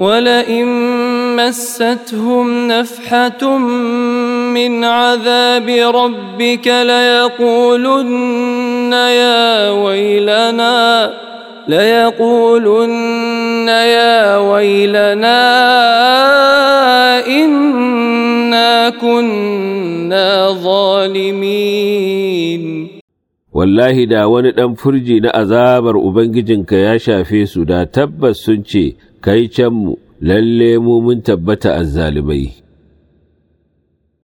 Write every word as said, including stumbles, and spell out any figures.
ولئن مستهم نفحة من عذاب ربك ليقولن يا ويلنا ليقولن يا ويلنا إنا كنا ظالمين. wallahi da wani ɗan furji na azabar Ubangijinka ya shafe su da tabbas sun ce, kai can mu, lalle mu mun tabbata azzalimai.